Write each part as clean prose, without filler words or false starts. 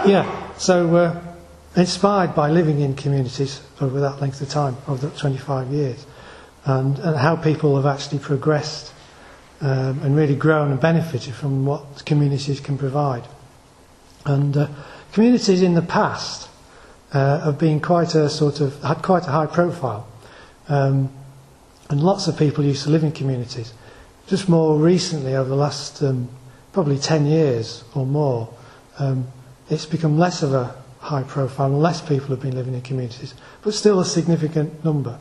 Yeah, so inspired by living in communities over that length of time, over that 25 years, and how people have actually progressed and really grown and benefited from what communities can provide. And communities in the past have been had quite a high profile, and lots of people used to live in communities. Just more recently, over the last probably 10 years or more, it's become less of a high profile and less people have been living in communities, but still a significant number.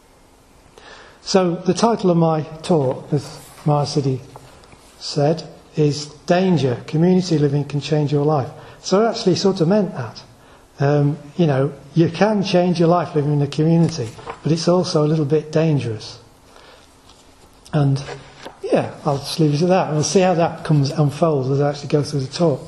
So the title of my talk, as Maya Siddhi said, is Danger, Community Living Can Change Your Life. So I actually sort of meant that. You can change your life living in a community, but it's also a little bit dangerous. And yeah, I'll just leave it at that, and we'll see how that unfolds as I actually go through the talk.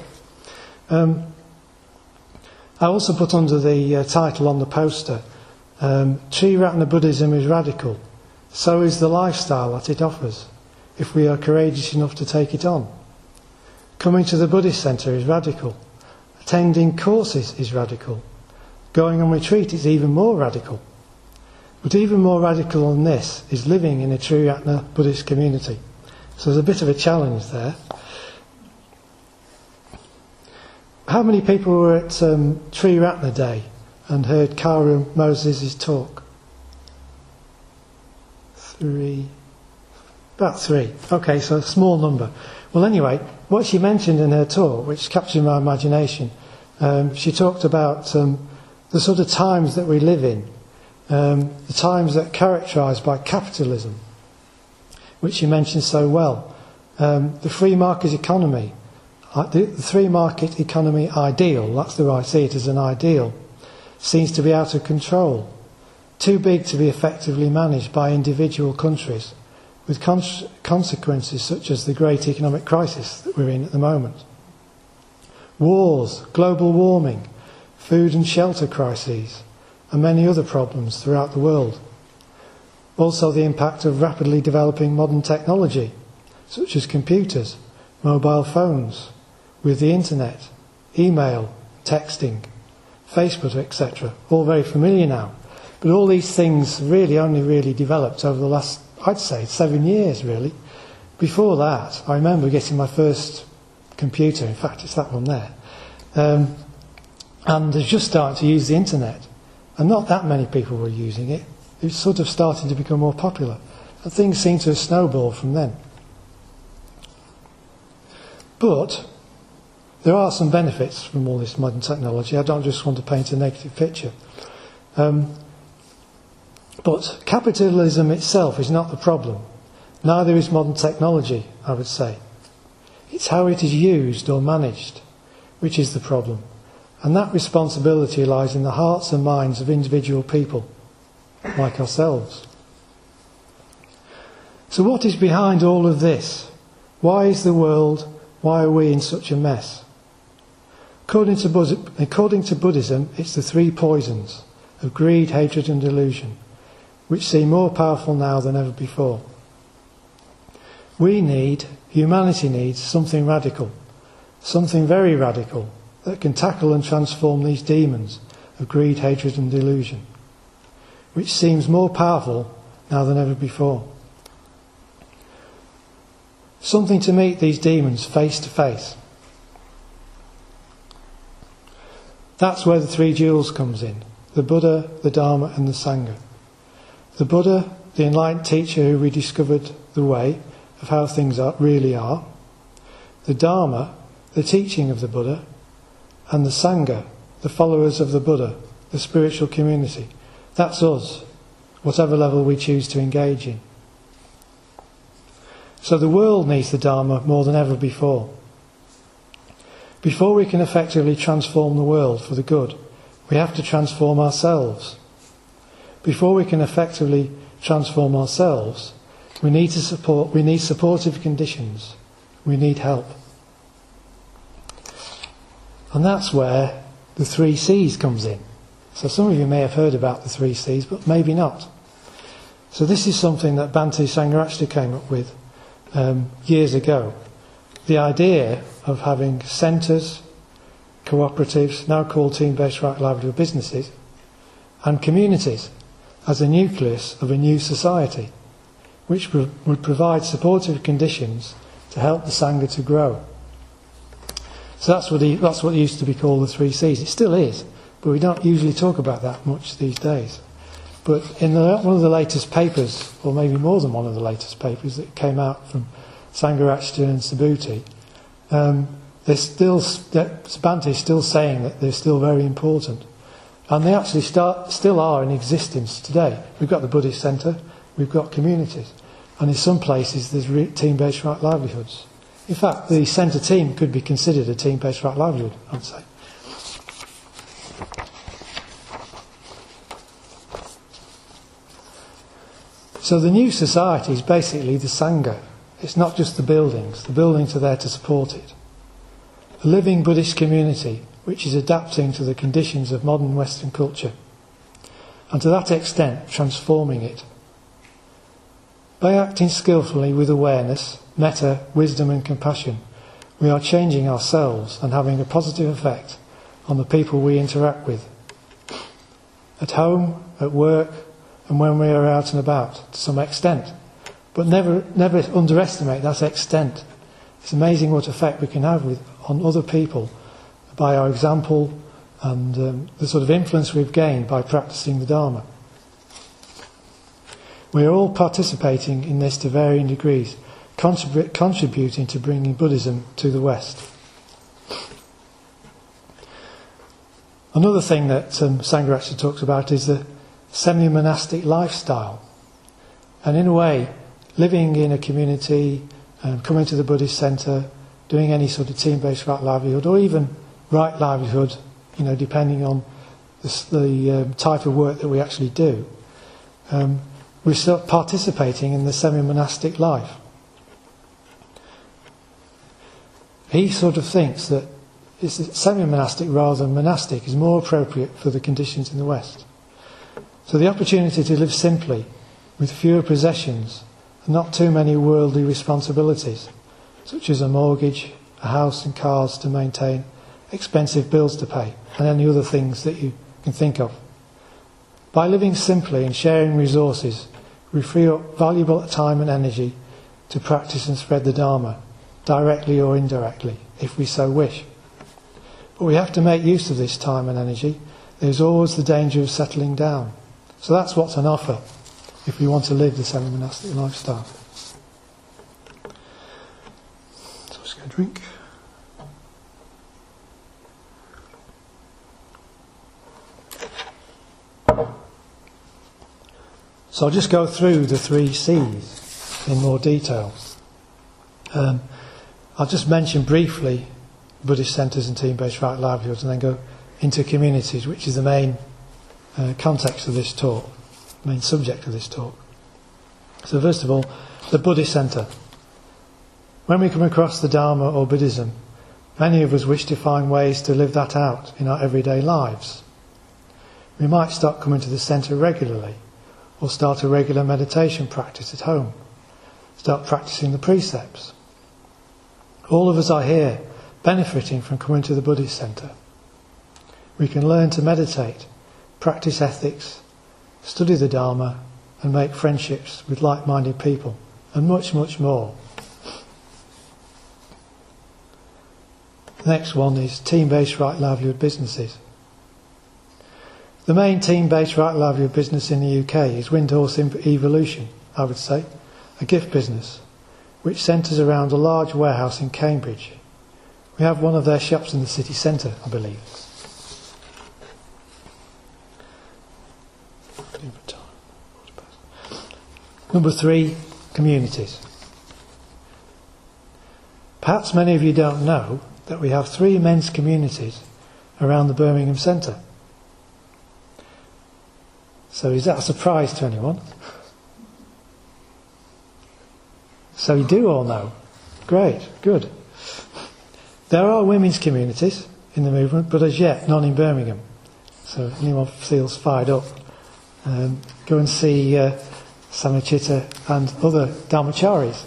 I also put under the title on the poster, Triratna Buddhism is radical. So is the lifestyle that it offers, if we are courageous enough to take it on. Coming to the Buddhist centre is radical. Attending courses is radical. Going on retreat is even more radical. But even more radical than this is living in a Triratna Buddhist community. So there's a bit of a challenge there. How many people were at Triratna Day and heard Karu Moses' talk? About three. Okay, so a small number. Well, anyway, what she mentioned in her talk, which captured my imagination, she talked about the sort of times that we live in, the times that are characterised by capitalism, which she mentioned so well. The free market economy, the free market economy ideal, that's the way I see it as an ideal, seems to be out of control, too big to be effectively managed by individual countries, with consequences such as the great economic crisis that we're in at the moment. Wars, global warming, food and shelter crises, and many other problems throughout the world. Also the impact of rapidly developing modern technology, such as computers, mobile phones, with the internet, email, texting, Facebook, etc. All very familiar now. But all these things really only really developed over the last, I'd say, 7 years really. Before that, I remember getting my first computer, in fact it's that one there, and I was just starting to use the internet. And not that many people were using it. It was sort of starting to become more popular. And things seemed to have snowballed from then. But there are some benefits from all this modern technology. I don't just want to paint a negative picture. But capitalism itself is not the problem. Neither is modern technology, I would say. It's how it is used or managed which is the problem. And that responsibility lies in the hearts and minds of individual people, like ourselves. So what is behind all of this? Why is the world, why are we in such a mess? According to Buddhism, it's the three poisons of greed, hatred and delusion, which seem more powerful now than ever before. Humanity needs something radical, something very radical, that can tackle and transform these demons of greed, hatred and delusion, which seems more powerful now than ever before. Something to meet these demons face to face. That's where the three jewels comes in: the Buddha, the Dharma and the Sangha. The Buddha, the enlightened teacher who rediscovered the way of how things really are. The Dharma, the teaching of the Buddha. And the Sangha, the followers of the Buddha, the spiritual community. That's us, whatever level we choose to engage in. So the world needs the Dharma more than ever before. Before we can effectively transform the world for the good, we have to transform ourselves. Before we can effectively transform ourselves, we need supportive conditions. We need help. And that's where the 3 C's comes in. So some of you may have heard about the 3 C's, but maybe not. So this is something that Bhante Sangharajka came up with years ago. The idea of having centres, cooperatives, now called team-based right livelihood businesses, and communities as a nucleus of a new society, which would provide supportive conditions to help the Sangha to grow. So that's what used to be called the 3 Cs. It still is, but we don't usually talk about that much these days. But in one of the latest papers, or maybe more than one of the latest papers that came out from Sangharakshita and Subhuti, Bhante is still saying that they're still very important. And they actually still are in existence today. We've got the Buddhist Centre, we've got communities. And in some places there's team-based right livelihoods. In fact, the centre team could be considered a team-based right livelihood, I'd say. So the new society is basically the Sangha. It's not just the buildings. The buildings are there to support it. A living Buddhist community which is adapting to the conditions of modern Western culture, and to that extent transforming it. By acting skillfully with awareness, metta, wisdom and compassion, we are changing ourselves and having a positive effect on the people we interact with. At home, at work, and when we are out and about, to some extent. But never underestimate that extent. It's amazing what effect we can have on other people by our example and the sort of influence we've gained by practicing the Dharma. We are all participating in this to varying degrees, contributing to bringing Buddhism to the West. Another thing that Sangharakshita talks about is the semi-monastic lifestyle. And in a way, living in a community, coming to the Buddhist centre, doing any sort of team-based right livelihood, or even right livelihood, depending on the type of work that we actually do, we're still participating in the semi-monastic life. He sort of thinks that semi-monastic rather than monastic is more appropriate for the conditions in the West. So the opportunity to live simply, with fewer possessions, and not too many worldly responsibilities, such as a mortgage, a house and cars to maintain, expensive bills to pay, and any other things that you can think of. By living simply and sharing resources, we free up valuable time and energy to practice and spread the Dharma, directly or indirectly, if we so wish. But we have to make use of this time and energy. There's always the danger of settling down. So that's what's on offer if we want to live the semi-monastic lifestyle. So let's get a drink. So I'll just go through the 3 C's in more detail. I'll just mention briefly Buddhist centres and team-based right livelihoods, and then go into communities, which is the main context of this talk, main subject of this talk. So first of all, the Buddhist centre. When we come across the Dharma or Buddhism, many of us wish to find ways to live that out in our everyday lives. We might start coming to the centre regularly, or start a regular meditation practice at home, start practicing the precepts. All of us are here benefiting from coming to the Buddhist centre. We can learn to meditate, practice ethics, study the Dharma, and make friendships with like-minded people, and much, much more. The next one is team-based right livelihood businesses. The main team-based right livelihood business in the UK is Windhorse Evolution, I would say, a gift business, which centres around a large warehouse in Cambridge. We have one of their shops in the city centre, I believe. Number 3, communities. Perhaps many of you don't know that we have 3 men's communities around the Birmingham centre. So is that a surprise to anyone? So you do all know. Great, good. There are women's communities in the movement, but as yet none in Birmingham. So if anyone feels fired up, go and see Samachita and other Dharmacharis.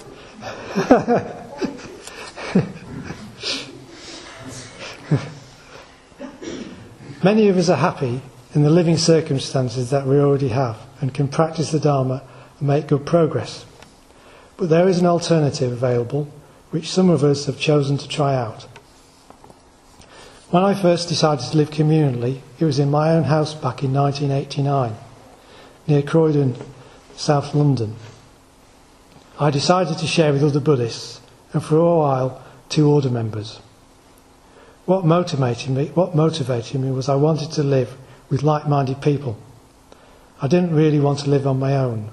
Many of us are happy in the living circumstances that we already have and can practice the Dharma and make good progress. But there is an alternative available, which some of us have chosen to try out. When I first decided to live communally, it was in my own house back in 1989, near Croydon, South London. I decided to share with other Buddhists, and for a while, 2 order members. What motivated me was I wanted to live with like-minded people. I didn't really want to live on my own.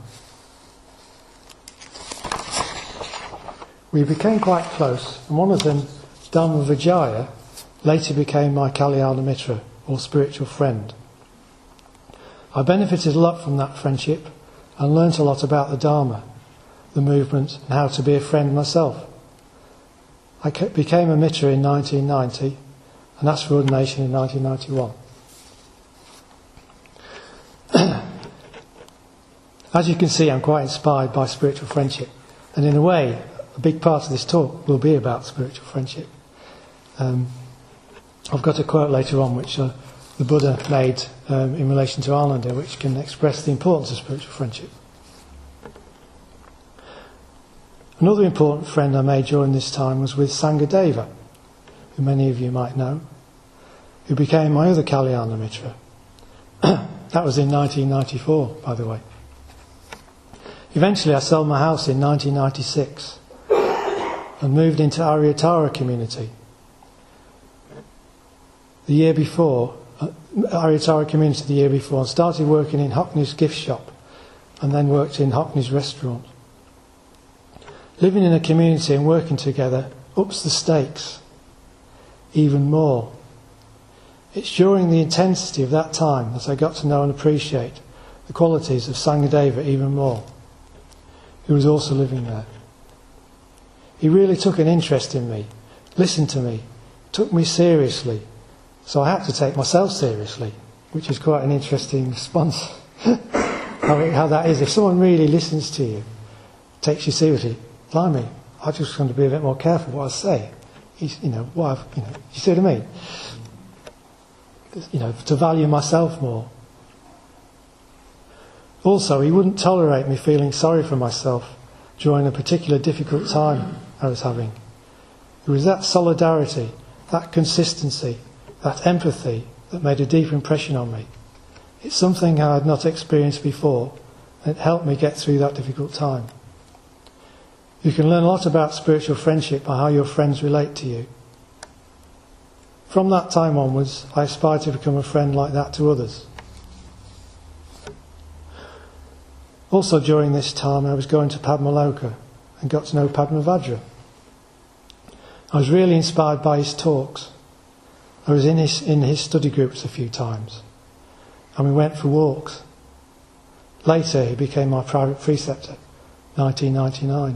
We became quite close, and one of them, Dharma Vijaya, later became my Kalyana Mitra, or spiritual friend. I benefited a lot from that friendship and learnt a lot about the Dharma, the movement, and how to be a friend myself. I became a Mitra in 1990 and asked for ordination in 1991. As you can see, I'm quite inspired by spiritual friendship, and in a way, a big part of this talk will be about spiritual friendship. I've got a quote later on which the Buddha made in relation to Ananda, which can express the importance of spiritual friendship. Another important friend I made during this time was with Sanghadeva, who many of you might know, who became my other Kalyana Mitra. That was in 1994, by the way. Eventually I sold my house in 1996 and moved into Aryatara community. The year before, Aryatara community the year before, and started working in Hockney's gift shop and then worked in Hockney's restaurant. Living in a community and working together ups the stakes even more. It's during the intensity of that time that I got to know and appreciate the qualities of Sanghadeva even more, who was also living there. He really took an interest in me, listened to me, took me seriously, so I had to take myself seriously, which is quite an interesting response. how that is. If someone really listens to you, takes you seriously, blimey, I just want to be a bit more careful what I say. You see what I mean? To value myself more. Also, he wouldn't tolerate me feeling sorry for myself during a particular difficult time I was having. It was that solidarity, that consistency, that empathy that made a deep impression on me. It's something I had not experienced before, and it helped me get through that difficult time. You can learn a lot about spiritual friendship by how your friends relate to you. From that time onwards, I aspired to become a friend like that to others. Also during this time I was going to Padmaloka and got to know Padmavajra. I was really inspired by his talks. I was in his study groups a few times, and we went for walks. Later he became my private preceptor, 1999.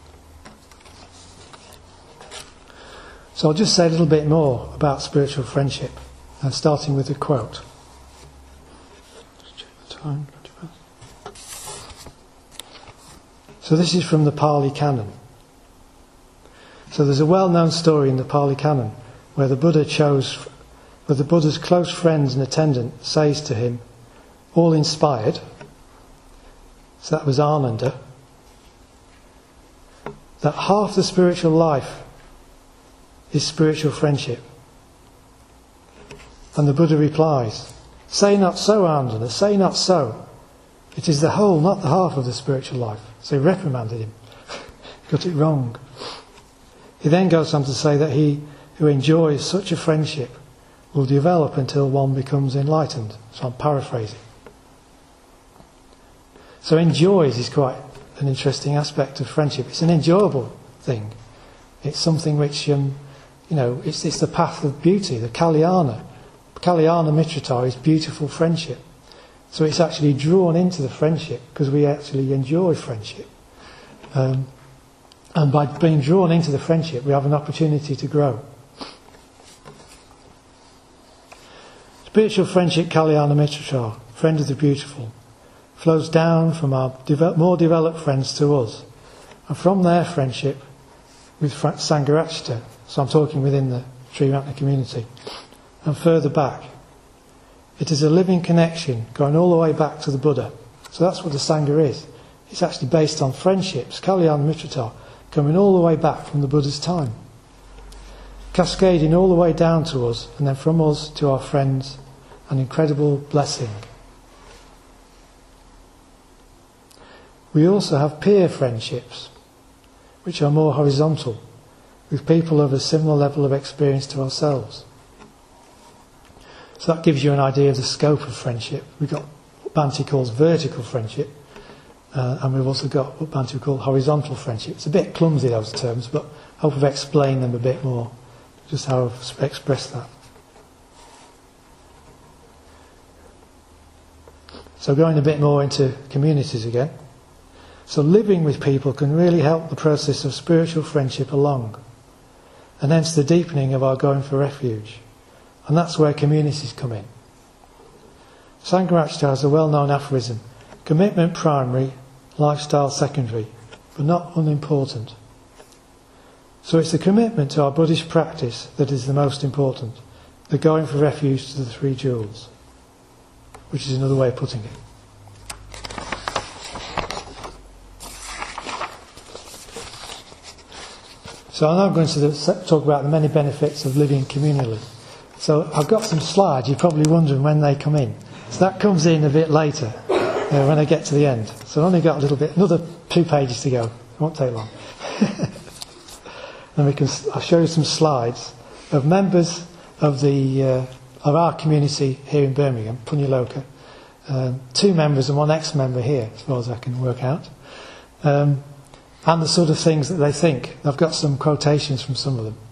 So I'll just say a little bit more about spiritual friendship, starting with a quote. Just check the time. So this is from the Pali Canon. So there's a well-known story in the Pali Canon where the Buddha's close friends and attendant says to him, all inspired, so that was Ananda, that half the spiritual life is spiritual friendship. And the Buddha replies, say not so, Ananda, say not so. It is the whole, not the half of the spiritual life. So he reprimanded him. Got it wrong. He then goes on to say that he who enjoys such a friendship will develop until one becomes enlightened. So I'm paraphrasing. So enjoys is quite an interesting aspect of friendship. It's an enjoyable thing. It's something which, it's the path of beauty, the Kalyana. Kalyana Mitrata is beautiful friendship. So it's actually drawn into the friendship because we actually enjoy friendship. And by being drawn into the friendship, we have an opportunity to grow. Spiritual friendship, Kalyana Mitrata, friend of the beautiful, flows down from our more developed friends to us. And from their friendship with Sangharachita, so I'm talking within the Sri Ratna community, and further back It is a living connection going all the way back to the Buddha. So that's what the Sangha is. It's actually based on friendships, Kalyana Mitrata, coming all the way back from the Buddha's time, cascading all the way down to us, and then from us to our friends, an incredible blessing. We also have peer friendships, which are more horizontal, with people of a similar level of experience to ourselves. So that gives you an idea of the scope of friendship. We've got what Bhante calls vertical friendship, and we've also got what Bhante calls horizontal friendship. It's a bit clumsy, those terms, but I hope I've explained them a bit more, just how I've expressed that. So going a bit more into communities again. So living with people can really help the process of spiritual friendship along, and hence the deepening of our going for refuge. And that's where communities come in. Sangharakshita has a well-known aphorism: commitment primary, lifestyle secondary, but not unimportant. So it's the commitment to our Buddhist practice that is the most important, the going for refuge to the three jewels, which is another way of putting it. So I'm now going to talk about the many benefits of living communally. So I've got some slides, you're probably wondering when they come in. So that comes in a bit later, when I get to the end. So I've only got a little bit, another 2 pages to go. It won't take long. And I'll show you some slides of members of of our community here in Birmingham, Punyaloka. 2 members and 1 ex-member here, as far as I can work out. And the sort of things that they think. I've got some quotations from some of them.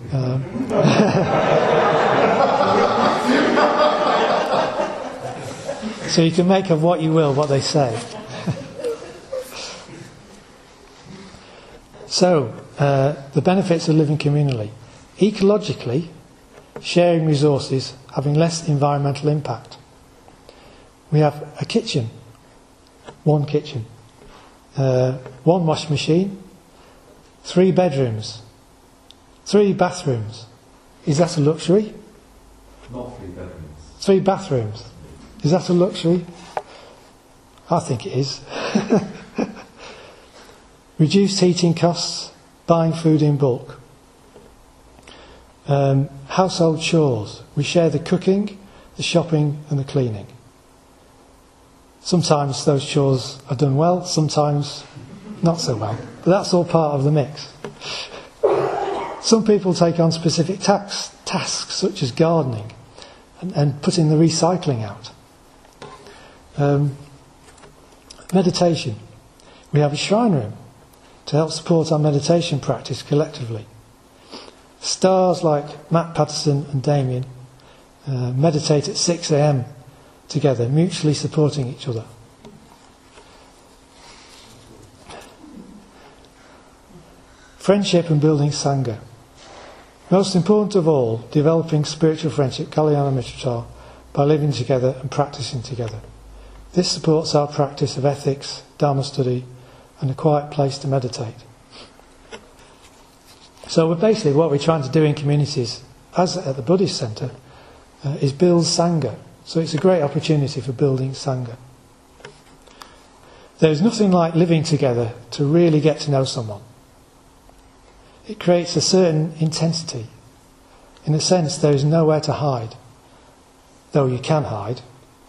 So you can make of what you will what they say. So, the benefits of living communally. Ecologically, sharing resources, having less environmental impact. We have a kitchen, 1 kitchen, 1 washing machine, 3 bedrooms, 3 bathrooms. Is that a luxury? Not 3 bedrooms. 3 bathrooms. Is that a luxury? I think it is. Reduced heating costs, buying food in bulk. Household chores. We share the cooking, the shopping and the cleaning. Sometimes those chores are done well, sometimes not so well. But that's all part of the mix. Some people take on specific tasks such as gardening and putting the recycling out. Meditation. We have a shrine room to help support our meditation practice collectively. Stars like Matt Patterson and Damien meditate at 6 a.m. together, mutually supporting each other. Friendship and building Sangha. Most important of all, developing spiritual friendship, Kalyana Mitrata, by living together and practicing together. This supports our practice of ethics, Dharma study, and a quiet place to meditate. So basically what we're trying to do in communities, as at the Buddhist Centre, is build Sangha. So it's a great opportunity for building Sangha. There's nothing like living together to really get to know someone. It creates a certain intensity. In a sense, there is nowhere to hide. Though you can hide.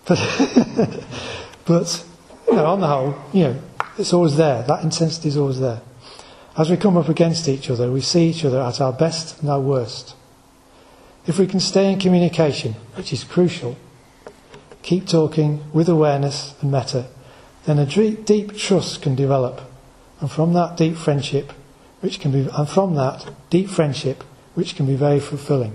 But on the whole, it's always there. That intensity is always there. As we come up against each other, we see each other at our best and our worst. If we can stay in communication, which is crucial, keep talking with awareness and metta, then a deep trust can develop, and from that deep friendship, which can be very fulfilling.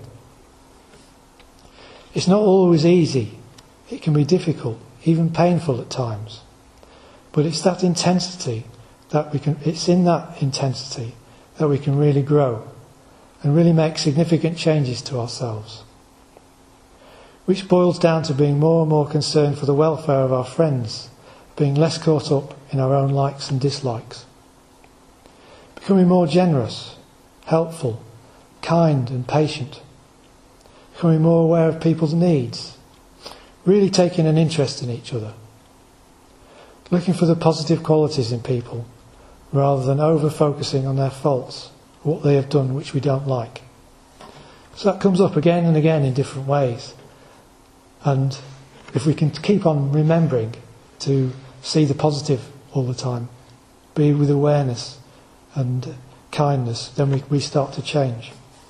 It's not always easy. It can be difficult, even painful at times. But it's that intensity it's in that intensity that we can really grow and really make significant changes to ourselves. Which boils down to being more and more concerned for the welfare of our friends, being less caught up in our own likes and dislikes. Becoming more generous, helpful, kind and patient. Becoming more aware of people's needs. really taking an interest in each other, looking for the positive qualities in people rather than over-focusing on their faults, what they have done which we don't like. So that comes up again and again in different ways. And if we can keep on remembering to see the positive all the time, be with awareness and kindness, then we start to change.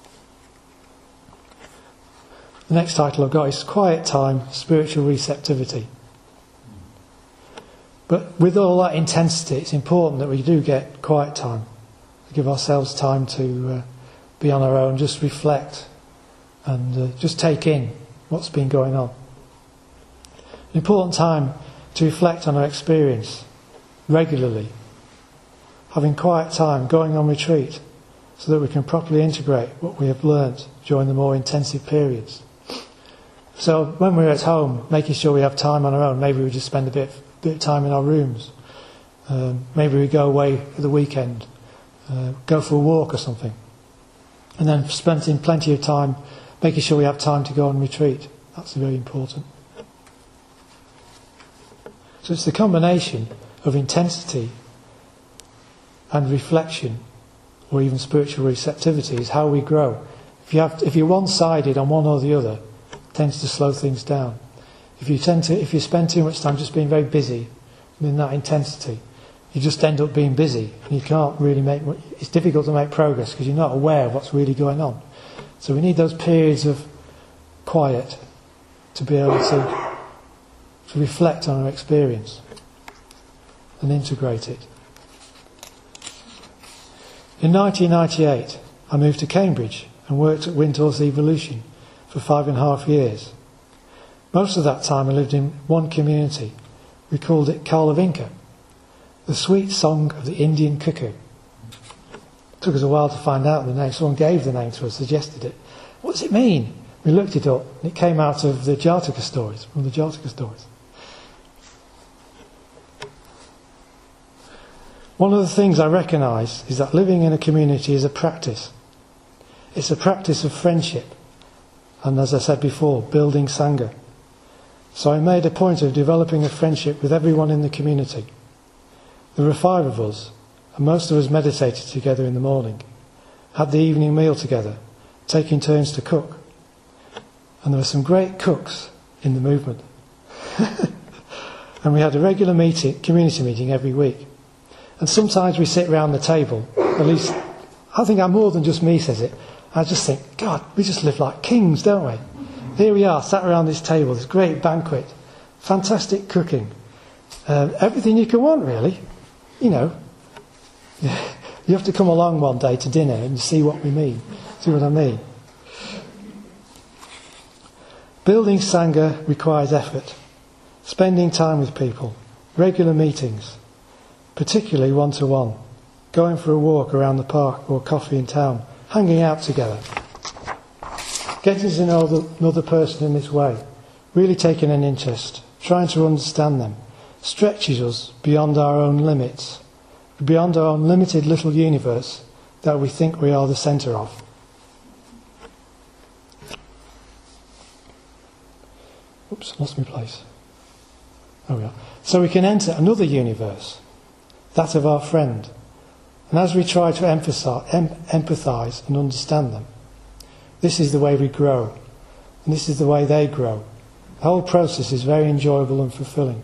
The next title I've got is Quiet Time, Spiritual Receptivity. But with all that intensity, it's important that we do get quiet time. Give ourselves time to be on our own, just reflect and just take in what's been going on. An important time to reflect on our experience regularly. Having quiet time, going on retreat, so that we can properly integrate what we have learnt during the more intensive periods. So when we're at home, making sure we have time on our own, maybe we just spend a bit of time in our rooms. Maybe we go away for the weekend, go for a walk or something. And then spending plenty of time making sure we have time to go on retreat. That's very important. So it's the combination of intensity and reflection, or even spiritual receptivity, is how we grow. If you're one-sided on one or the other, it tends to slow things down. If you spend too much time just being very busy in that intensity, you just end up being busy, and you can't really it's difficult to make progress because you're not aware of what's really going on. So we need those periods of quiet to be able to reflect on our experience and integrate it. In 1998, I moved to Cambridge and worked at Windhorse Evolution for 5.5 years. Most of that time I lived in one community. We called it Karlovinka, the sweet song of the Indian cuckoo. It took us a while to find out the name. Someone gave the name to us, suggested it. What does it mean? We looked it up, and it came out of the Jataka stories, from the Jataka stories. One of the things I recognise is that living in a community is a practice. It's a practice of friendship, and as I said before, building Sangha. So I made a point of developing a friendship with everyone in the community. There were 5 of us, and most of us meditated together in the morning, had the evening meal together, taking turns to cook. And there were some great cooks in the movement. And we had a regular community meeting every week. And sometimes we sit round the table, at least, I think more than just me says it. I just think, God, we just live like kings, don't we? Here we are, sat around this table, this great banquet, fantastic cooking, everything you can want, really. You know, you have to come along one day to dinner and see what we mean. See what I mean? Building Sangha requires effort, spending time with people, regular meetings, particularly one-to-one, going for a walk around the park or coffee in town, hanging out together. Getting to know another person in this way, really taking an interest, trying to understand them, stretches us beyond our own limits, beyond our own limited little universe that we think we are the centre of. Oops, lost my place. There we are. So we can enter another universe, that of our friend. And as we try to empathise and understand them, this is the way we grow, and this is the way they grow. The whole process is very enjoyable and fulfilling.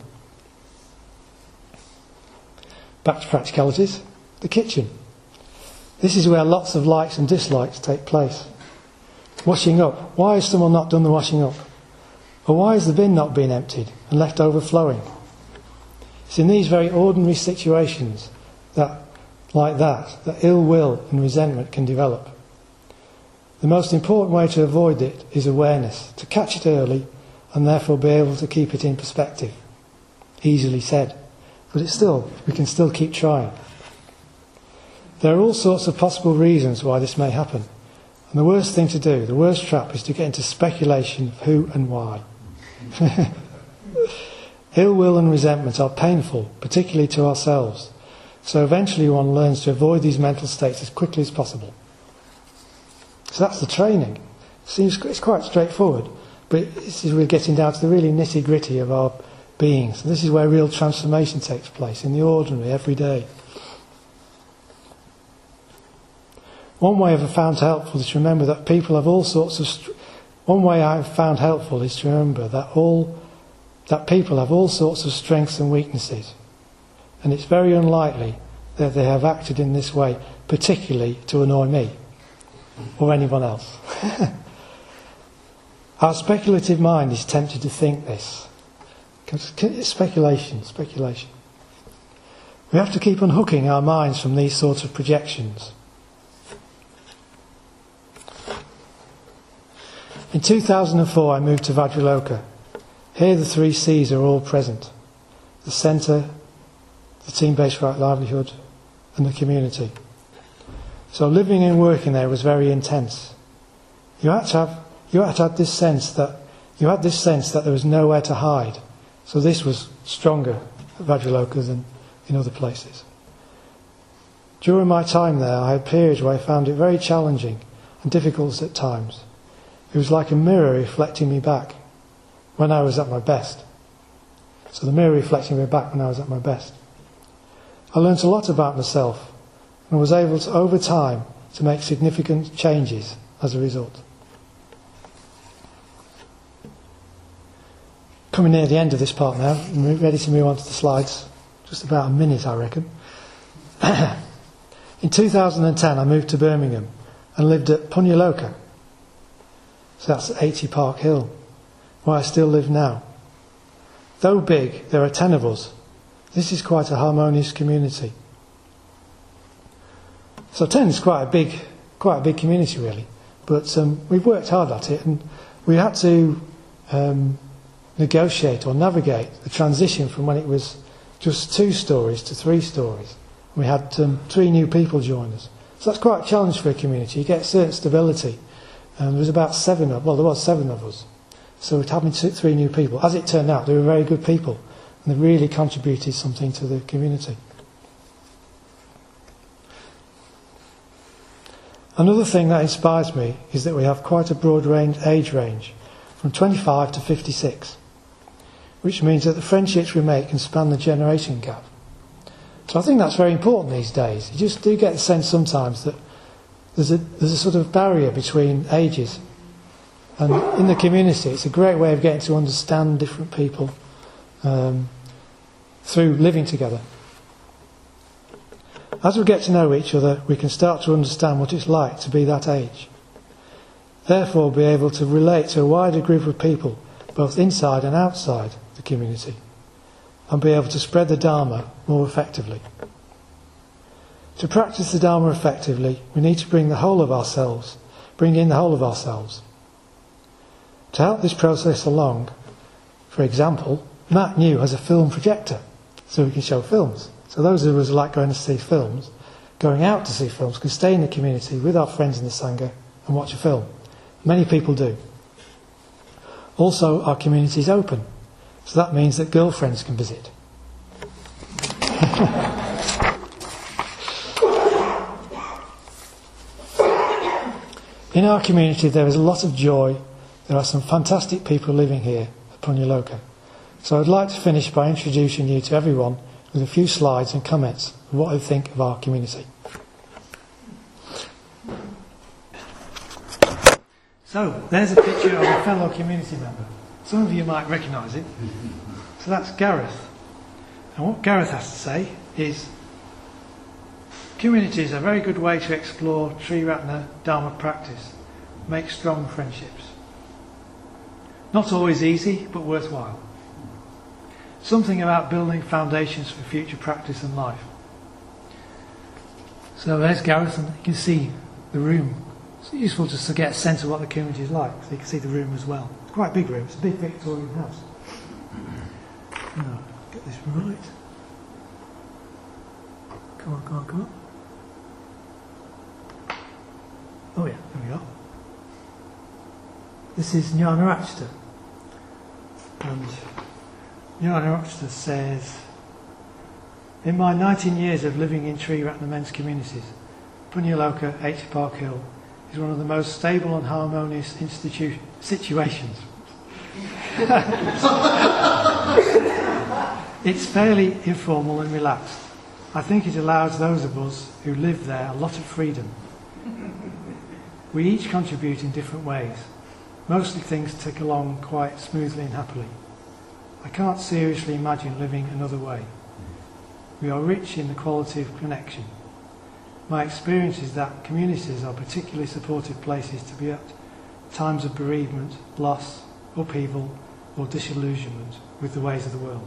Back to practicalities, the kitchen. This is where lots of likes and dislikes take place. Washing up. Why has someone not done the washing up? Or why has the bin not been emptied and left overflowing? It's in these very ordinary situations that ill will and resentment can develop. The most important way to avoid it is awareness, to catch it early and therefore be able to keep it in perspective. Easily said, but we can still keep trying. There are all sorts of possible reasons why this may happen. And the worst thing to do, the worst trap, is to get into speculation of who and why. Ill will and resentment are painful, particularly to ourselves. So eventually one learns to avoid these mental states as quickly as possible. So that's the training. It's quite straightforward. But we're getting down to the really nitty-gritty of our beings. And this is where real transformation takes place, in the ordinary, every day. One way I've found helpful is to remember that people have all sorts of... One way I've found helpful is to remember that people have all sorts of strengths and weaknesses. And it's very unlikely that they have acted in this way, particularly to annoy me or anyone else. Our speculative mind is tempted to think this. It's speculation. We have to keep unhooking our minds from these sorts of projections. In 2004 I moved to Vajraloka. Here the 3 C's are all present. The centre, the team-based right livelihood and the community. So living and working there was very intense. You had to have this sense that there was nowhere to hide. So this was stronger at Vajraloka than in other places. During my time there I had periods where I found it very challenging and difficult at times. It was like a mirror reflecting me back when I was at my best. So the mirror reflecting me back when I was at my best. I learnt a lot about myself and was able to, over time, to make significant changes as a result. Coming near the end of this part now, I'm ready to move on to the slides. Just about a minute, I reckon. In 2010 I moved to Birmingham and lived at Punyaloka. So that's at 80 Park Hill, where I still live now. Though big, there are 10 of us. This is quite a harmonious community. So 10 is quite a big community really. But we've worked hard at it, and we had to negotiate or navigate the transition from when it was just 2 stories to 3 stories. We had 3 new people join us. So that's quite a challenge for a community. You get certain stability. There was about 7 of us. So we're having 3 new people. As it turned out, they were very good people, and they really contributed something to the community. Another thing that inspires me is that we have quite a broad age range, from 25 to 56, which means that the friendships we make can span the generation gap. So I think that's very important these days. You just do get the sense sometimes that there's a sort of barrier between ages. And in the community, it's a great way of getting to understand different people through living together. As we get to know each other, we can start to understand what it's like to be that age. Therefore, be able to relate to a wider group of people, both inside and outside the community, and be able to spread the Dharma more effectively. To practice the Dharma effectively, we need to bring in the whole of ourselves. To help this process along, for example, Matt New has a film projector, so we can show films. So those of us who like going to see films, going out to see films, can stay in the community with our friends in the Sangha and watch a film. Many people do. Also, our community is open, so that means that girlfriends can visit. In our community there is a lot of joy. There are some fantastic people living here at Punyaloka. So I'd like to finish by introducing you to everyone with a few slides and comments of what I think of our community. So there's a picture of a fellow community member. Some of you might recognise it. So that's Gareth. And what Gareth has to say is, community is a very good way to explore Triratna Dharma practice, make strong friendships. Not always easy, but worthwhile. Something about building foundations for future practice and life. So there's Gareth, and you can see the room. It's useful just to get a sense of what the community is like, so you can see the room as well. It's quite a big room, it's a big Victorian house. Now, get this right. Come on. Oh yeah, there we are. This is Jnanarachta. And Jnanarachta says, in my 19 years of living in Triratna men's communities, Punyaloka, 80 Park Hill, is one of the most stable and harmonious situations It's fairly informal and relaxed. I think it allows those of us who live there a lot of freedom. We each contribute in different ways. Mostly things tick along quite smoothly and happily. I can't seriously imagine living another way. We are rich in the quality of connection. My experience is that communities are particularly supportive places to be at times of bereavement, loss, upheaval or disillusionment with the ways of the world.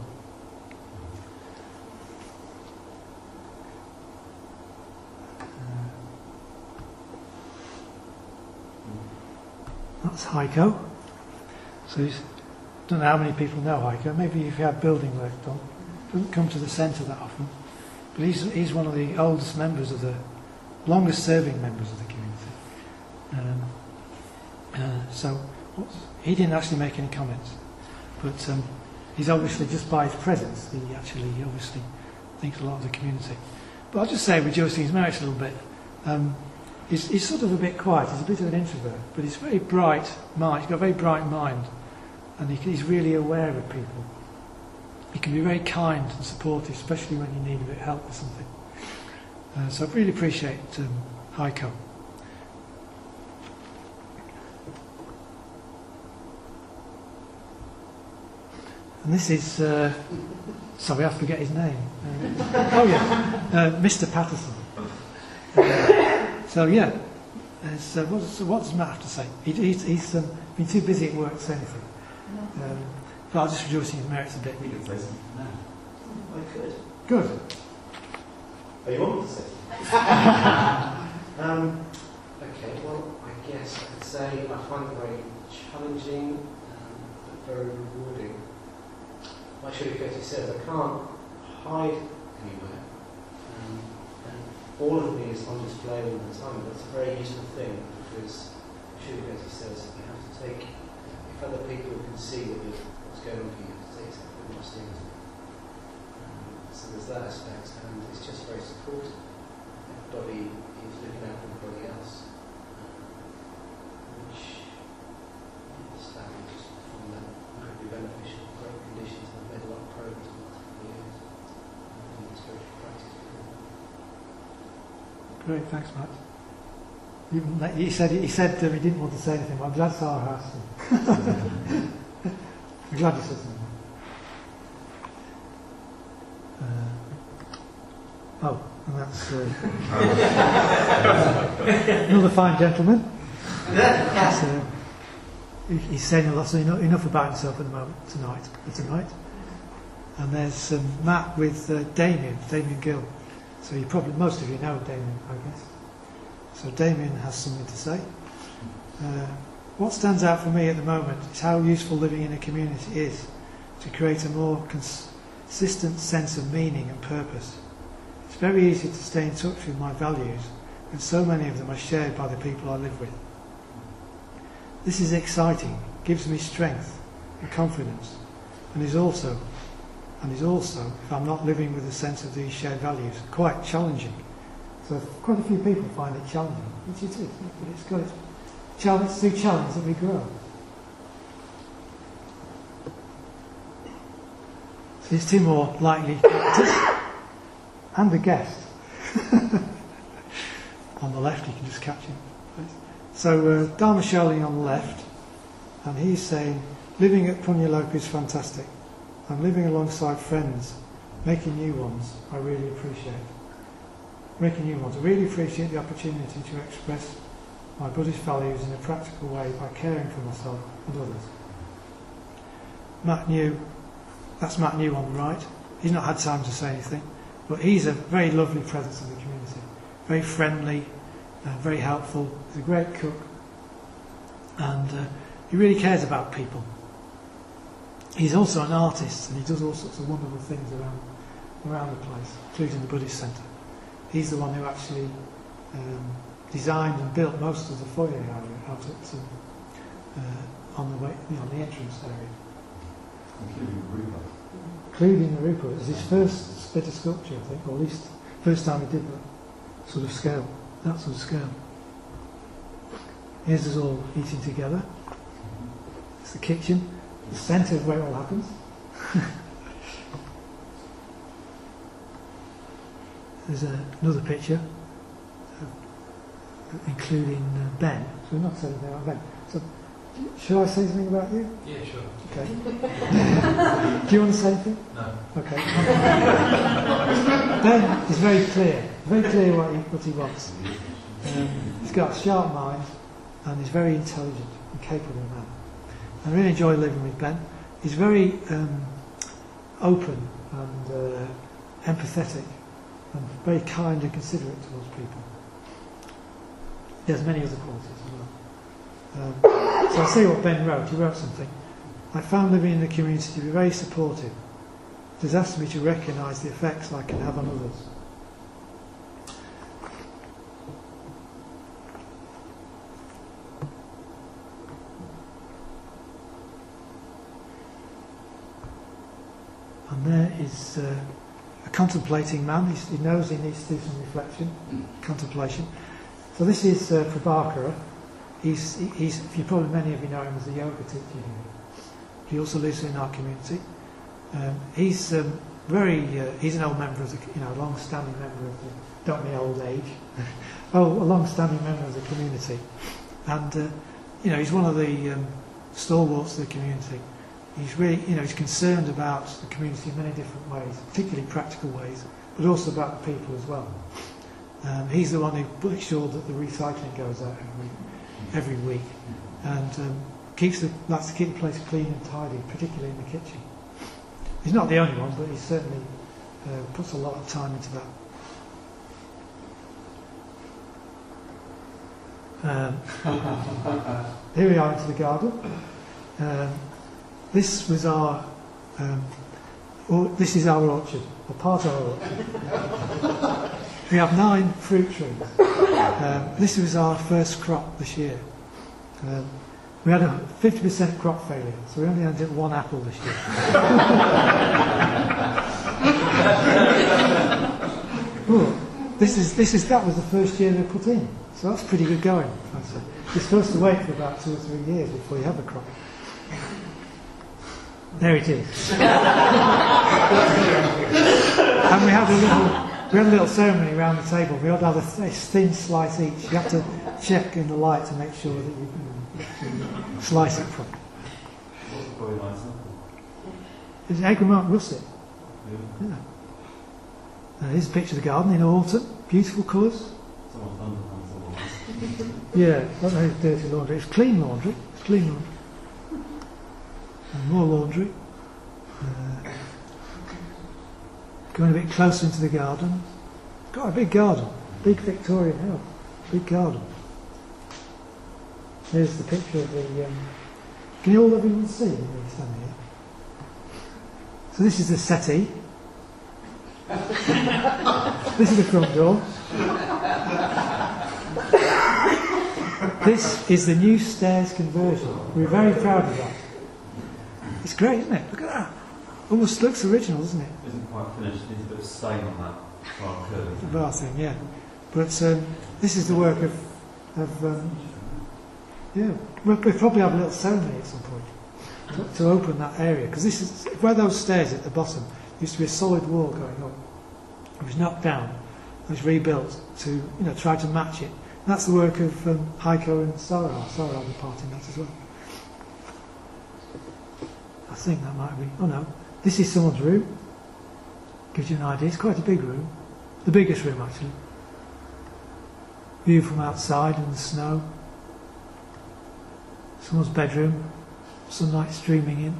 That's Heiko. So I don't know how many people know Heiko. Maybe if you have building work done. Doesn't come to the centre that often. But he's one of the oldest members of the, longest serving members of the community. So he didn't actually make any comments. But he's obviously, just by his presence, he obviously thinks a lot of the community. But I'll just say, rejoicing his merits a little bit. He's sort of a bit quiet. He's a bit of an introvert, but he's very bright mind. He's got a very bright mind, and he's really aware of people. He can be very kind and supportive, especially when you need a bit of help with something. So I really appreciate Heiko. And this is, sorry, I forget his name. Mr. Patterson. So yeah, what does Matt have to say? He's been too busy at work to say anything. But I'll just rejoice in his merits a bit. We could say something now. I could. Good. Oh, you want me to say okay, well, I guess I could say I find it very challenging but very rewarding. Like Shirley Curtis says, I can't hide anywhere. And all of me is on display all the time. That's a very useful thing because Shirley Curtis says you have to take, if other people can see what's going on for you, you have to take something more seriously. So there's that aspect, and it's just very supportive. Everybody is looking out for everybody else, which is sadly just from that incredibly beneficial, great conditions. I've made a lot of progress in the last couple of years in spiritual practice before. Great, thanks, Matt. He said he didn't want to say anything, but I'm glad Sarah asked him. I'm glad he said something. And that's another fine gentleman. He's saying enough about himself at the moment tonight. And there's Matt with Damien Gill. So most of you know Damien, I guess. So Damien has something to say. What stands out for me at the moment is how useful living in a community is to create a more consistent sense of meaning and purpose. It's very easy to stay in touch with my values when so many of them are shared by the people I live with. This is exciting, gives me strength and confidence, and is also, if I'm not living with a sense of these shared values, quite challenging. So quite a few people find it challenging, which it is, but it's got its through challenge that we grow. So there's two more likely characters, and a guest. On the left, you can just catch him. So Dharma Shaolin on the left, and he's saying, living at Punyaloka is fantastic. I'm living alongside friends, making new ones. I really appreciate. I really appreciate the opportunity to express my Buddhist values in a practical way by caring for myself and others. That's Matt New on the right. He's not had time to say anything, but he's a very lovely presence in the community. Very friendly, very helpful. He's a great cook, and he really cares about people. He's also an artist, and he does all sorts of wonderful things around the place, including the Buddhist Centre. He's the one who actually designed and built most of the foyer area out at on the way, the entrance area. Including the Rupa. It was his first bit of sculpture, I think, or at least first time he did that sort of scale. Here's us all eating together. It's the kitchen. the centre of where it all happens. There's another picture, including Ben. So we're not saying anything about Ben. So, shall I say something about you? Yeah, sure. Okay. Do you want to say anything? No. Okay. Ben is very clear what he wants. He's got a sharp mind and he's very intelligent and capable man. I really enjoy living with Ben. He's very open and empathetic and very kind and considerate towards people. He has many other qualities as well. So I'll say what Ben wrote. He wrote something. I found living in the community to be very supportive. It has asked me to recognise the effects I can have on others. And there is a contemplating man. He knows he needs to do some reflection, contemplation. So this is Prabhakara. He's probably many of you know him as a yoga teacher here. He also lives in our community. He's he's an old member of the, a long-standing member of the, don't mean old age, a long-standing member of the community. And he's one of the stalwarts of the community. He's really, he's concerned about the community in many different ways, particularly practical ways, but also about the people as well. He's the one who makes sure that the recycling goes out every week, and likes to keep the place clean and tidy, particularly in the kitchen. He's not the only one, but he certainly puts a lot of time into that. Here we are into the garden. This is our orchard, or part of our orchard. We have 9 fruit trees. This was our first crop this year. We had a 50% crop failure, so we only ended up 1 apple this year. That was the first year we put in, so that's pretty good going. You're supposed to wait for about 2 or 3 years before you have a crop. There it is. And we had a little ceremony around the table. We all had a thin slice each. You have to check in the light to make sure that you can slice it properly. What's the boy like? It's an Egremont russet. Yeah. Here's a picture of the garden in autumn. Beautiful colours. Someone's underpants all nice. Yeah, not very dirty laundry. It's clean laundry. And more laundry. Going a bit closer into the garden. Got a big garden. Big Victorian house. Big garden. Here's the picture of the... can you all everyone see when you stand here? So this is the settee. This is the front door. This is the new stairs conversion. We're very proud of that. It's great, isn't it? Look at that. Almost looks original, doesn't it? Isn't quite finished. There's a bit of stain on that far curve. The bathroom, yeah. But this is the work of we'll probably have a little ceremony at some point to open that area, because this is where those stairs at the bottom used to be a solid wall going up. It was knocked down. It was rebuilt to try to match it. And that's the work of Heiko and Sarah. Sarah had a part in that as well. I think that might be. Oh no, this is someone's room. Gives you an idea. It's quite a big room, the biggest room actually. View from outside in the snow. Someone's bedroom, sunlight streaming in.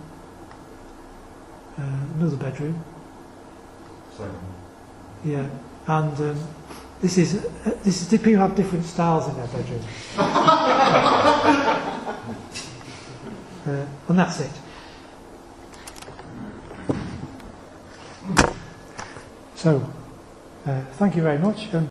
Another bedroom. Same. Yeah, and this is people have different styles in their bedroom. And that's it. So, thank you very much.